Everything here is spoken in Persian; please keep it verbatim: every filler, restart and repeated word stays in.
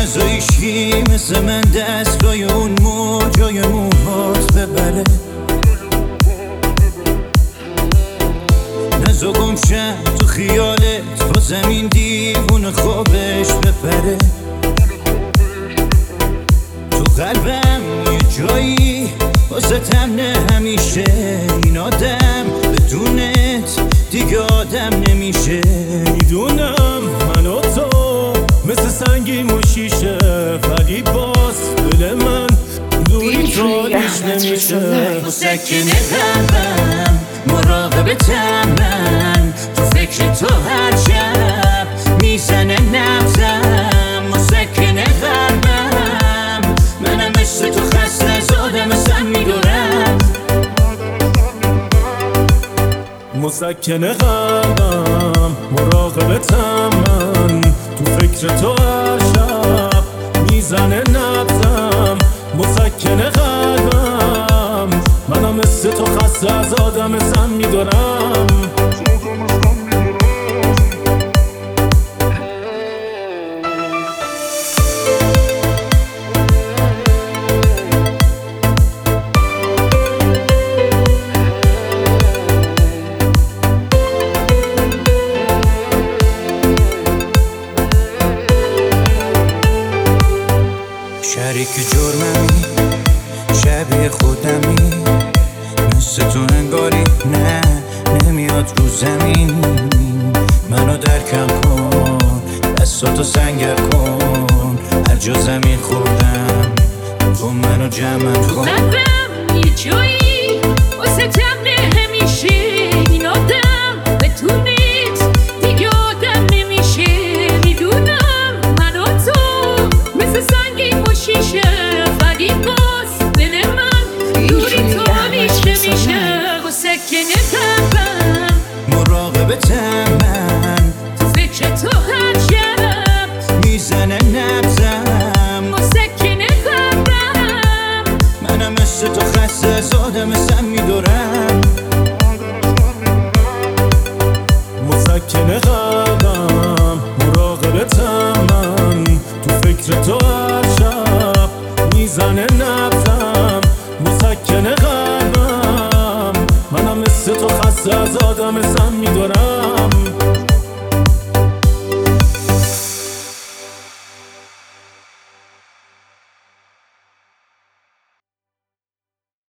نزایشی مثل من دستگاه اون موجای موهات ببره، نزا گمشم تو خیالت با زمین دیوون خوابش بپره. تو قلبم یه جایی واسطم نه همیشه، این آدم بدونت دیگه آدم نمیشه. میدونم من و تو مثل سنگیم و شیشه، ولی باز دل من دوری تاریش نمیشه. مسکن قلبم مراقبتم من، تو فکر تو هر شب میزنه نبضم. مسکن قلبم منم مثل تو خسته از آدم سم میدارم. مسکن قلبم مراقبتم من، تو فکر تو هر شب میزنه نبضم. مسکن قلبم منم مثل تو خسته از آدم سم میدارم. شریک جرممی شبیه خودمی، مثل تو انگاری نه نمیاد رو زمین. منو درکم کن دستاتو سنگر کن، هر جا زمین خوردم تو منو جمع کن. قلبم یه جایی واسه تم همیشه، این آدم بتونید دیگه آدم نمیشه. میدونم من و تو مثل سنگیم و شیشه، ولی باز دل من دوری تو حالیش نمیشه. مسکن قلبم مراقبتم من، تو فکر تو هر شب میزنه نبضم. مسکن قلبم منم مثل تو خسته از آدم سم میدارم. مسکن قلبم مراقبتم من، تو فکر تو هر شب میزنه نبضم. مسکن قلبم منم مثل تو خسته از آدم سم میدارم.